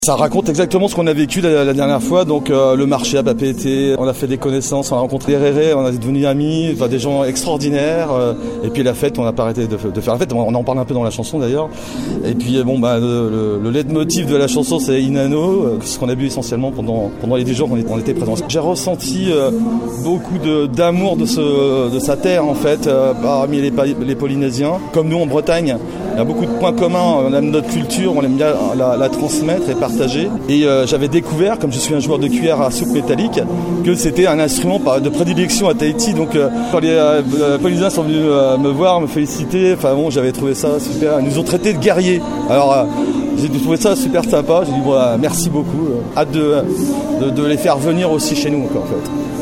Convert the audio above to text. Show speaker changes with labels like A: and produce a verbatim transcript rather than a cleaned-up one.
A: Ça raconte exactement ce qu'on a vécu la, la dernière fois, donc euh, le marché a pas pété, on a fait des connaissances, on a rencontré les Rérés, on est devenus amis, enfin, des gens extraordinaires, euh, et puis la fête, on n'a pas arrêté de, de faire la fête, on en parle un peu dans la chanson d'ailleurs, et puis bon, bah, le, le, le leitmotiv de la chanson c'est Inano, euh, ce qu'on a bu essentiellement pendant, pendant les dix jours qu'on on était présents. J'ai ressenti euh, beaucoup de, d'amour de, ce, de sa terre en fait, euh, parmi les, les Polynésiens, comme nous en Bretagne. Il y a beaucoup de points communs, on aime notre culture, on aime bien la, la transmettre et partager. Et euh, j'avais découvert, comme je suis un joueur de cuillère à soupe métallique, que c'était un instrument de prédilection à Tahiti. Donc euh, quand les euh, Polynésiens sont venus euh, me voir, me féliciter, enfin bon, j'avais trouvé ça super. Ils nous ont traités de guerriers. Alors euh, j'ai trouvé ça super sympa. J'ai dit bon, merci beaucoup. Hâte de, de, de les faire venir aussi chez nous, quoi, en fait.